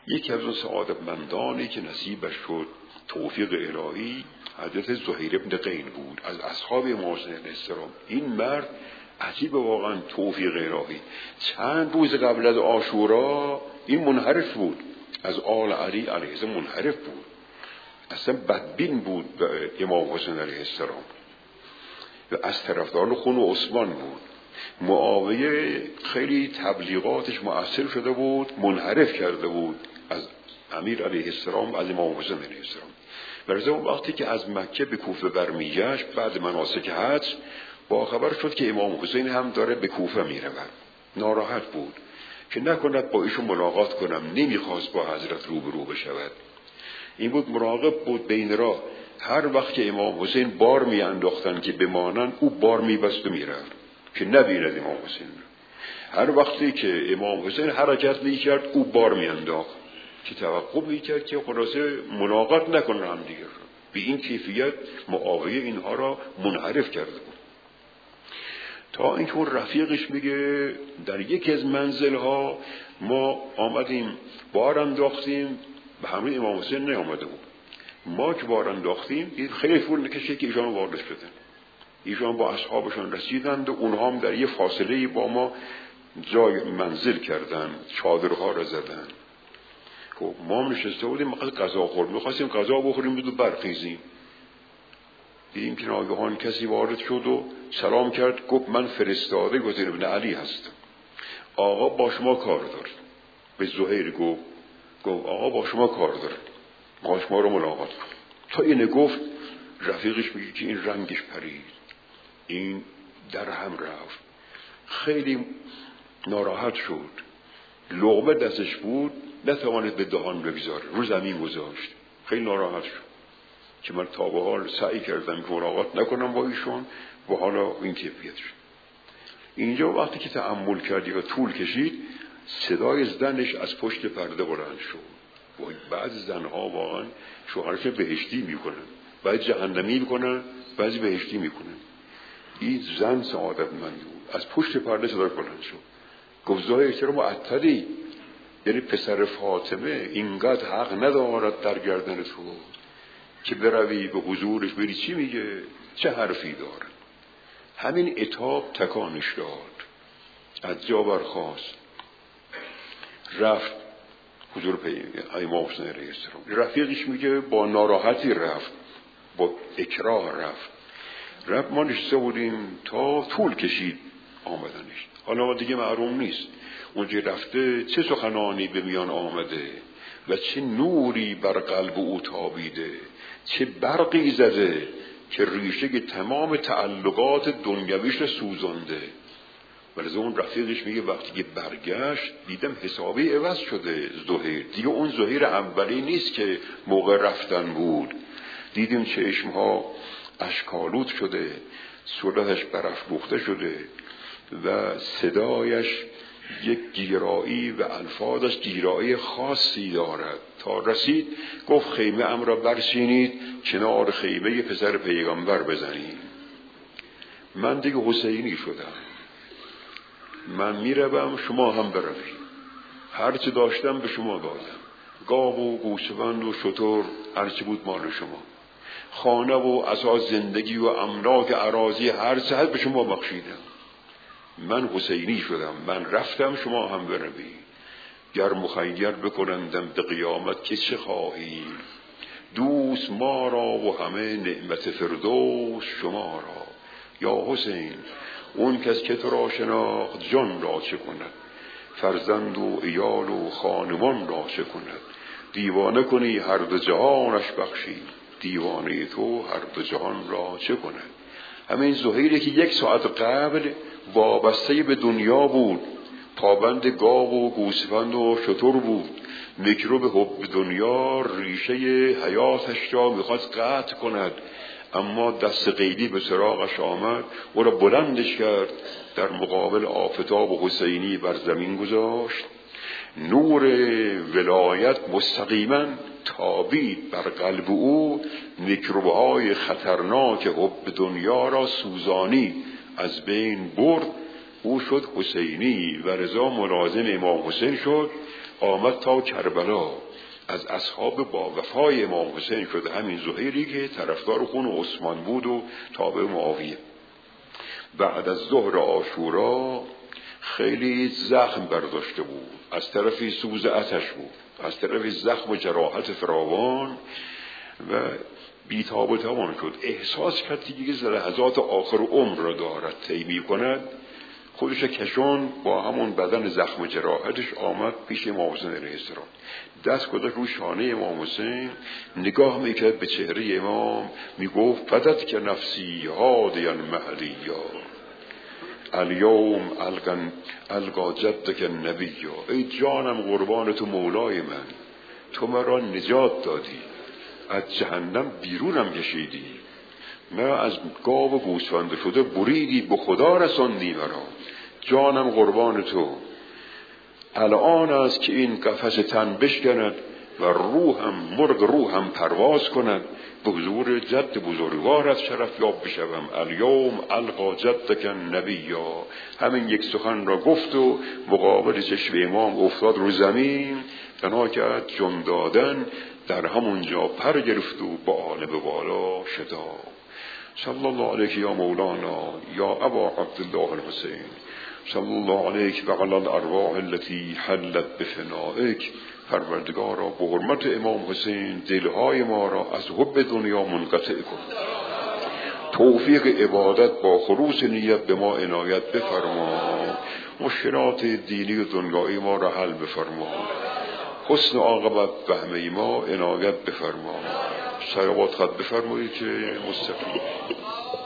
یکی از اون سعادتمندانی که نصیبش شد توفیق الهی حضرت زهیر ابن قین بود از اصحاب امام حسین علیه السلام. این مرد عجیب، واقعا توفیق الهی. چند روز قبل از عاشورا این منحرف بود، از آل علی علیه السلام منحرف بود، اصلا بدبین بود به امام حسین علیه السلام و از طرفداران خون عثمان بود. معاویه خیلی تبلیغاتش مؤثر شده بود، منحرف کرده بود از امیر علیه السلام، از امام حسین علیه السلام. برای اون وقتی که از مکه به کوفه برمیگشت بعد مناسک حج، با خبر شد که امام حسین هم داره به کوفه میره. ناراحت بود که نکند با ایشون ملاقات کنم، نمیخواست با حضرت روبرو بشود. این بود مراقب بود بین راه، هر وقت که امام حسین بار میانداختن که بمانن او بار میبست و میرفت که نبیند امام حسین. هر وقتی که امام حسین حرکت میکرد او بار میانداخت که توقع میکرد که خلاصه ملاقات نکنن هم دیگر. به این کیفیت معاویه اینها را منحرف کرده بود. تا اینکه اون رفیقش میگه در یکی از منزلها ما آمدیم بار انداختیم، به همه امام حسین نیامده بود. ما که بار انداختیم خیلی طول نکشه که ایشان وارد شدن. ایشان با اصحابشان رسیدند و اونها هم در یه فاصله با ما جای منزل کردن، چادرها را زدن. خب ما هم نشسته بودیم، مقصد غذا خورد، میخواستیم غذا بخوریم بدو برخیزیم. دیدیم که ناگهان کسی وارد شد و سلام کرد، گفت من فرستاده حسین ابن علی هستم، آقا با شما کار دارد. به زهیر گفت آقا با شما کار دارد، ما شما رو ملاقات کن. تا اینه گفت رفیقش میگه که این رنگش پرید، این در هم رفت، خیلی ناراحت شد، لقمه دستش بود نتوانید به دهان بگذاره، رو زمین گذاشت، خیلی ناراحت شد که من تا به حال سعی کردم که ملاقات نکنم با ایشون و حالا این کیفیت شد. اینجا وقتی که تأمل کردی و طول کشید، صدای زنش از پشت پرده بلند شد. بعضی زنها واقعا شوهرش بهشتی میکنن، بعضی جهنمی میکنن، بعضی بهشتی میکنن. این زن سعادتمند بود، از پشت پرده صدای بلند شد، گفت زهیر چرا معطلی؟ یعنی پسر فاطمه اینقدر حق ندارد در گردن تو که بروی به حضورش بری چی میگه، چه حرفی داره؟ همین عتاب تکانش داد، از جا برخاست، رفت حضور امام حسین علیه السلام. رفیقش میگه با ناراحتی رفت، با اکراه رفت. ما نشسته بودیم تا طول کشید آمدنش. حالا دیگه معلوم نیست اونجا رفته چه سخنانی به میان آمده و چه نوری بر قلب او تابیده، چه برقی زده که ریشه تمام تعلقات دنیویش سوزانده. ولی اون رفیقش میگه وقتی که برگشت دیدم حسابی عوض شده زهیر، دیگه اون زهیر اولی نیست که موقع رفتن بود. دیدیم چشمها اشکالود شده، صورتش برافروخته شده و صدایش یک گیرایی و الفاظش گیرایی خاصی دارد. تا رسید گفت خیمه ام را برچینید، کنار خیمه پسر پیغمبر بزنید. من دیگه حسینی شدم، من میروم شما هم بروید، هرچی داشتم به شما دادم، گاو و گوسفند و شتر هرچی بود مال شما، خانه و اساس زندگی و املاک اراضی هر چه به شما بخشیدم. من حسینی شدم، من رفتم شما هم بروید. گر مخیر بکنندم به قیامت که چه خواهی، دوست ما را و همه نعمت فردوس شما را. یا حسین اون کس که تو را شناخت جان را چه کند، فرزند و عیال و خانمان را چه کند. دیوانه کنی هر دو جهانش بخشی، دیوانه تو هر دو جهان را چه کند. همین زهیری که 1 ساعت قبل وابسته به دنیا بود، پابند گاو و گوسفند و شتر بود، میکروب حب دنیا ریشه حیاتش را میخواست قطع کند، اما دست غیبی به سراغش آمد، او را بلندش کرد، در مقابل آفتاب حسینی بر زمین گذاشت. نور ولایت مستقیما تابید بر قلب او، میکروب‌های خطرناک حب دنیا را سوزانی از بین برد. او شد حسینی و رضا ملازم امام حسین شد آمد تا کربلا، از اصحاب با وفای امام حسین شده همین زهیری که طرفدار خون عثمان بود و تابع معاویه. بعد از ظهر عاشورا خیلی زخم برداشته بود، از طرفی سوز آتش بود، از طرفی زخم و جراحت فراوان و بیتاب و توان شد. احساس کرد که لحظات آخر عمر را دارد طی می‌کند. خودش کشون با همون بدن زخم و جراحتش آمد پیش امام حسین علیه السلام، دست گذاشت رو شانه امام حسین، نگاه میکرد به چهره امام، میگفت فدت که نفسی هادیا مهدیا الیوم القا جدک النبیا. ای جانم قربان تو مولای من، تو مرا نجات دادی، از جهنم بیرونم کشیدی، مرا از گاو گوسفند شده بریدی، به خدا رساندی مرا، جانم قربان تو. الان است که این قفس تن بشکند و مرغ روحم پرواز کند، به حضور جد بزرگوار از شرف یاب بشوم. الیوم القا جدک النبیا. همین یک سخن را گفت و مقابل چشم امام افتاد رو زمین، بنا کرد جان دادن، در همونجا پر گرفت و با آل به بالا شتاب. صلی الله علیک یا مولانا یا ابا عبدالله الحسین، صلی الله علیک و علی الارواح التي حلت بفنائک. پروردگارا به حرمت امام حسین دلهای ما را از حب دنیا منقطع کن، توفیق عبادت با خلوص نیت به ما عنایت بفرما، مشکلات دینی و دنیایی ما را حل بفرما، حسن عاقبت به همه ما عنایت بفرما. صلوات خط بفرمایید که مستقیم